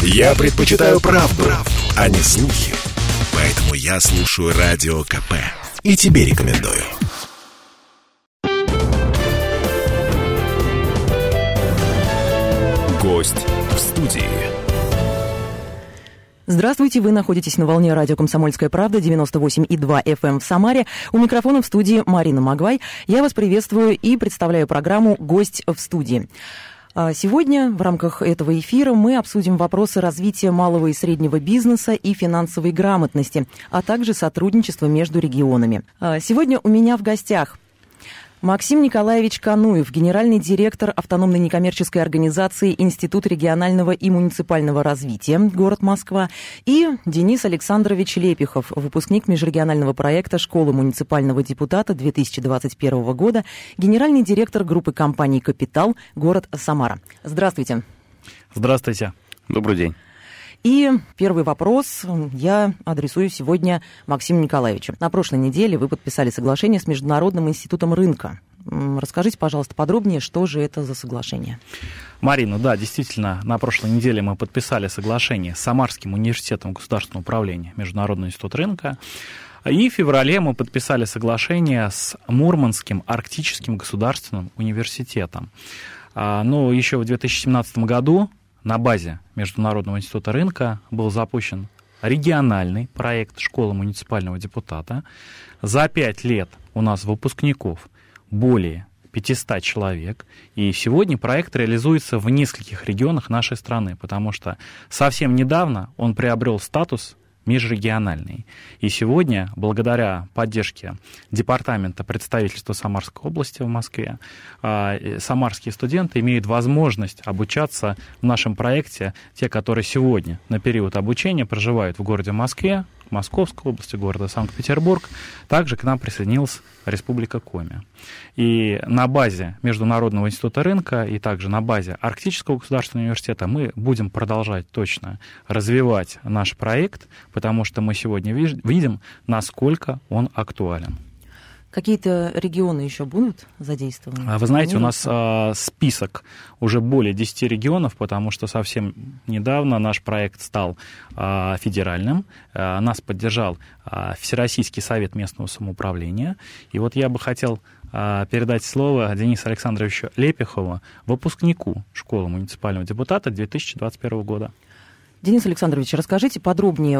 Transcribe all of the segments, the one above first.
Я предпочитаю правду, а не слухи. Поэтому я слушаю Радио КП. И тебе рекомендую. Гость в студии. Здравствуйте, вы находитесь на волне радио «Комсомольская правда», 98,2 FM в Самаре. У микрофона в студии Марина Магвай. Я вас приветствую и представляю программу «Гость в студии». Сегодня в рамках этого эфира мы обсудим вопросы развития малого и среднего бизнеса и финансовой грамотности, а также сотрудничества между регионами. Сегодня у меня в гостях Максим Николаевич Кануев, генеральный директор автономной некоммерческой организации Институт регионального и муниципального развития, город Москва, и Денис Александрович Лепихов, выпускник межрегионального проекта «Школа муниципального депутата» 2021 года, генеральный директор группы компаний «Капитал», город Самара. Здравствуйте. Здравствуйте. Добрый день. И первый вопрос я адресую сегодня Максиму Николаевичу. На прошлой неделе вы подписали соглашение с Международным институтом рынка. Расскажите, пожалуйста, подробнее, что же это за соглашение? Марина, да, действительно, на прошлой неделе мы подписали соглашение с Самарским университетом государственного управления Международный институт рынка. И в феврале мы подписали соглашение с Мурманским арктическим государственным университетом. Но еще в 2017 году на базе Международного института рынка был запущен региональный проект «Школа муниципального депутата». За 5 лет у нас выпускников более 500 человек, и сегодня проект реализуется в нескольких регионах нашей страны, потому что совсем недавно он приобрел статус межрегиональный. И сегодня, благодаря поддержке Департамента представительства Самарской области в Москве, самарские студенты имеют возможность обучаться в нашем проекте, те, которые сегодня на период обучения проживают в городе Москве, Московской области, города Санкт-Петербург. Также к нам присоединилась Республика Коми. И на базе Международного института рынка и также на базе Арктического государственного университета мы будем продолжать точно развивать наш проект, потому что мы сегодня видим, насколько он актуален. Какие-то регионы еще будут задействованы? Вы знаете, у нас список уже более 10 регионов, потому что совсем недавно наш проект стал федеральным. Нас поддержал Всероссийский совет местного самоуправления. И вот я бы хотел передать слово Денису Александровичу Лепихову, выпускнику школы муниципального депутата 2021 года. Денис Александрович, расскажите подробнее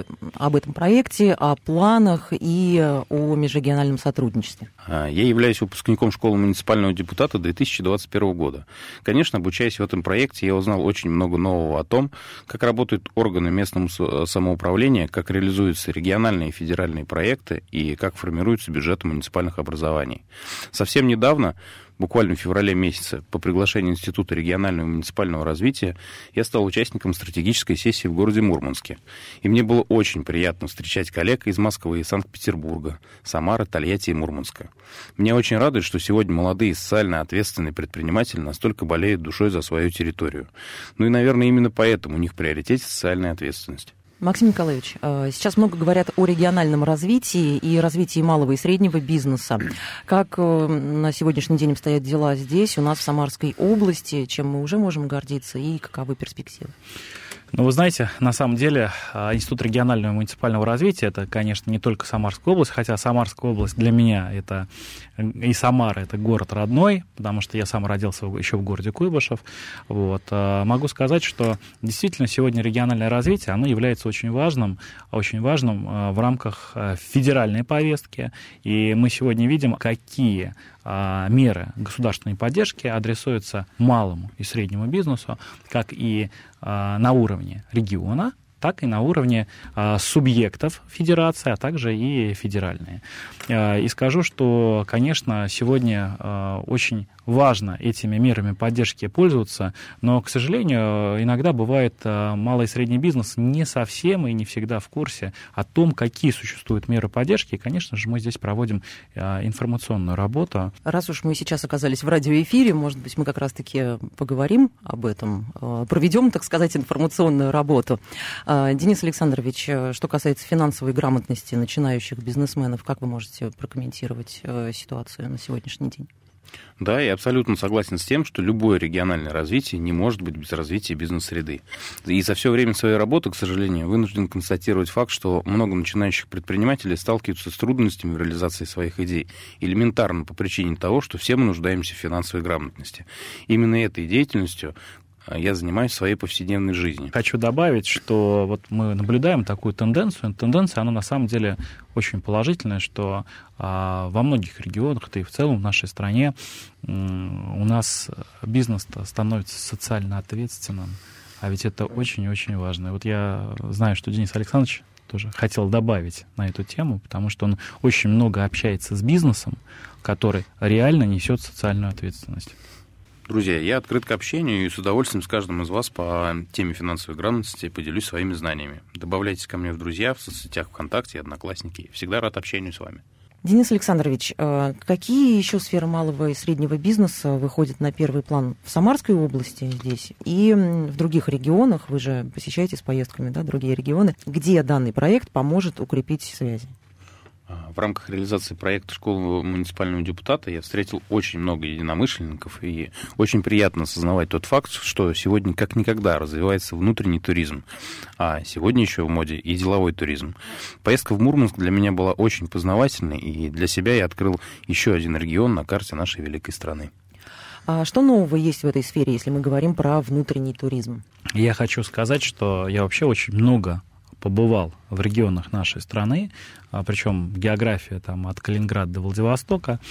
об этом проекте, о планах и о межрегиональном сотрудничестве. Я являюсь выпускником школы муниципального депутата 2021 года. Конечно, обучаясь в этом проекте, я узнал очень много нового о том, как работают органы местного самоуправления, как реализуются региональные и федеральные проекты и как формируются бюджеты муниципальных образований. Совсем недавно, буквально в феврале месяце, по приглашению Института регионального и муниципального развития, я стал участником стратегической сессии в городе Мурманске. И мне было очень приятно встречать коллег из Москвы и Санкт-Петербурга, Самары, Тольятти и Мурманска. Меня очень радует, что сегодня молодые социально ответственные предприниматели настолько болеют душой за свою территорию. Ну и, наверное, именно поэтому у них в приоритете социальная ответственность. Максим Николаевич, сейчас много говорят о региональном развитии и развитии малого и среднего бизнеса. Как на сегодняшний день обстоят дела здесь, у нас в Самарской области, чем мы уже можем гордиться и каковы перспективы? Ну, вы знаете, на самом деле Институт регионального и муниципального развития — это, конечно, не только Самарская область, хотя Самарская область для меня это и Самара — это город родной, потому что я сам родился еще в городе Куйбышев. Вот. Могу сказать, что действительно сегодня региональное развитие, оно является очень важным в рамках федеральной повестки, и мы сегодня видим, какие меры государственной поддержки адресуются малому и среднему бизнесу, как и на уровне региона, так и на уровне субъектов федерации, а также и федеральные. И скажу, что, конечно, сегодня очень важно этими мерами поддержки пользоваться, но, к сожалению, иногда бывает малый и средний бизнес не совсем и не всегда в курсе о том, какие существуют меры поддержки. И, конечно же, мы здесь проводим информационную работу. Раз уж мы сейчас оказались в радиоэфире, может быть, мы как раз-таки поговорим об этом, проведем, так сказать, информационную работу. Денис Александрович, что касается финансовой грамотности начинающих бизнесменов, как вы можете прокомментировать ситуацию на сегодняшний день? Да, я абсолютно согласен с тем, что любое региональное развитие не может быть без развития бизнес-среды. И за все время своей работы, к сожалению, вынужден констатировать факт, что много начинающих предпринимателей сталкиваются с трудностями в реализации своих идей. Элементарно по причине того, что все мы нуждаемся в финансовой грамотности. Именно этой деятельностью я занимаюсь в своей повседневной жизни. Хочу добавить, что вот мы наблюдаем такую тенденцию. Тенденция, она на самом деле очень положительная, что во многих регионах, да и в целом в нашей стране, у нас бизнес становится социально ответственным, а ведь это очень-очень важно. И вот я знаю, что Денис Александрович тоже хотел добавить на эту тему, потому что он очень много общается с бизнесом, который реально несет социальную ответственность. Друзья, я открыт к общению и с удовольствием с каждым из вас по теме финансовой грамотности поделюсь своими знаниями. Добавляйтесь ко мне в друзья в соцсетях ВКонтакте и Одноклассники. Всегда рад общению с вами. Денис Александрович, какие еще сферы малого и среднего бизнеса выходят на первый план в Самарской области здесь и в других регионах? Вы же посещаете с поездками, да, другие регионы. Где данный проект поможет укрепить связи? В рамках реализации проекта «Школа муниципального депутата» я встретил очень много единомышленников, и очень приятно осознавать тот факт, что сегодня как никогда развивается внутренний туризм, а сегодня еще в моде и деловой туризм. Поездка в Мурманск для меня была очень познавательной, и для себя я открыл еще один регион на карте нашей великой страны. А что нового есть в этой сфере, если мы говорим про внутренний туризм? Я хочу сказать, что я вообще очень много побывал в регионах нашей страны, причем география там от Калининграда до Владивостока,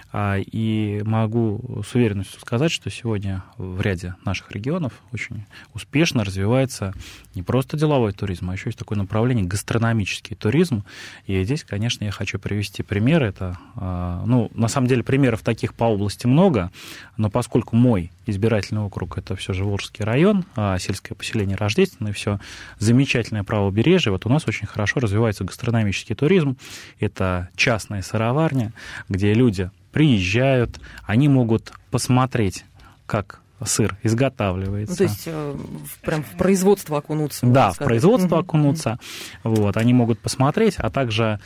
и могу с уверенностью сказать, что сегодня в ряде наших регионов очень успешно развивается не просто деловой туризм, а еще есть такое направление гастрономический туризм. И здесь, конечно, я хочу привести примеры. Это, на самом деле примеров таких по области много, но поскольку мой избирательный округ — это все же Волжский район, сельское поселение Рождественное, все замечательное правобережье, вот у нас очень хорошо развивается гастрономический туризм. Это частная сыроварня, где люди приезжают, они могут посмотреть, как сыр изготавливается. Ну, то есть прям в производство окунуться. Да, в производство окунуться. Вот, они могут посмотреть, а также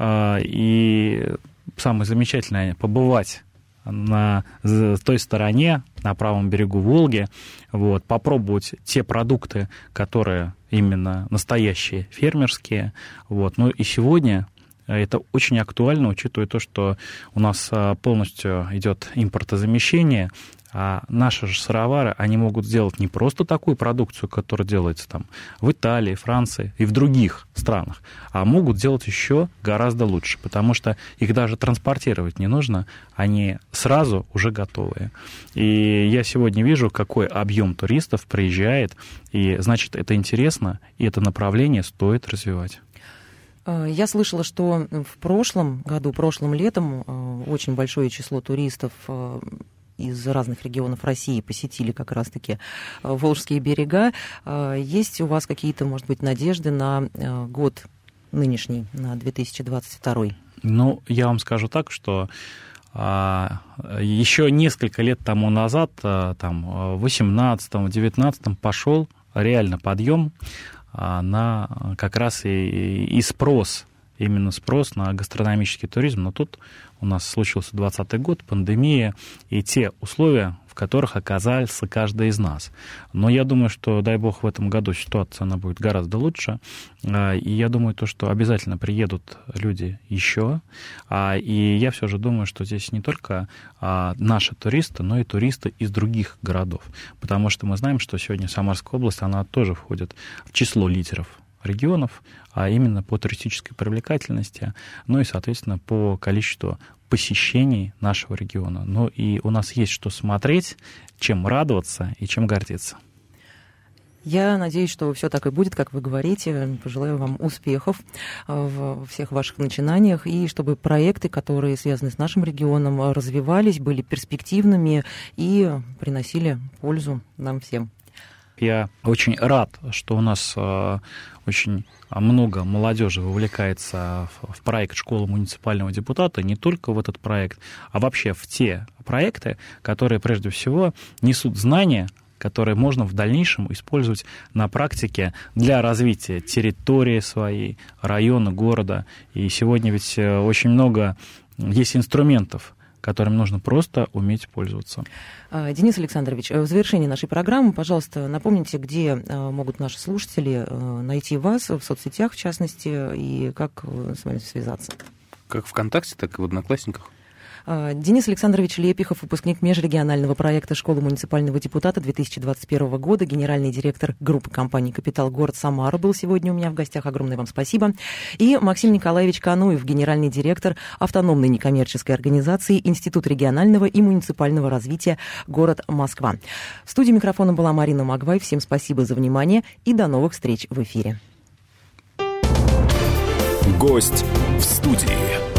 и самое замечательное — побывать на той стороне, на правом берегу Волги, вот, попробовать те продукты, которые именно настоящие, фермерские. Вот. Ну и сегодня это очень актуально, учитывая то, что у нас полностью идет импортозамещение, а наши же сыровары, они могут сделать не просто такую продукцию, которая делается там в Италии, Франции и в других странах, а могут делать еще гораздо лучше, потому что их даже транспортировать не нужно, они сразу уже готовые. И я сегодня вижу, какой объем туристов приезжает, и значит, это интересно, и это направление стоит развивать. Я слышала, что в прошлом летом очень большое число туристов из разных регионов России посетили как раз-таки Волжские берега. Есть у вас какие-то, может быть, надежды на год нынешний, на 2022? Ну, я вам скажу так, что еще несколько лет тому назад, там, в 18-19 пошел реально подъем на как раз и спрос, именно спрос на гастрономический туризм. Но тут у нас случился 2020 год, пандемия и те условия, в которых оказался каждый из нас. Но я думаю, что, дай бог, в этом году ситуация она будет гораздо лучше. И я думаю, что обязательно приедут люди еще. И я все же думаю, что здесь не только наши туристы, но и туристы из других городов. Потому что мы знаем, что сегодня Самарская область, она тоже входит в число лидеров регионов, а именно по туристической привлекательности, ну и, соответственно, по количеству посещений нашего региона. Ну и у нас есть что смотреть, чем радоваться и чем гордиться. Я надеюсь, что все так и будет, как вы говорите. Пожелаю вам успехов в всех ваших начинаниях, и чтобы проекты, которые связаны с нашим регионом, развивались, были перспективными и приносили пользу нам всем. Я очень рад, что у нас очень много молодежи вовлекается в проект «Школа муниципального депутата», не только в этот проект, а вообще в те проекты, которые прежде всего несут знания, которые можно в дальнейшем использовать на практике для развития территории своей, района, города. И сегодня ведь очень много есть инструментов, которыми нужно просто уметь пользоваться. Денис Александрович, в завершении нашей программы, пожалуйста, напомните, где могут наши слушатели найти вас в соцсетях, в частности, и как с вами связаться. Как ВКонтакте, так и в Одноклассниках. Денис Александрович Лепихов, выпускник межрегионального проекта «Школа муниципального депутата» 2021 года, генеральный директор группы компаний «Капитал. Город Самара», был сегодня у меня в гостях. Огромное вам спасибо. И Максим Николаевич Кануев, генеральный директор автономной некоммерческой организации «Институт регионального и муниципального развития. Город Москва». В студии микрофона была Марина Магвай. Всем спасибо за внимание и до новых встреч в эфире. Гость в студии.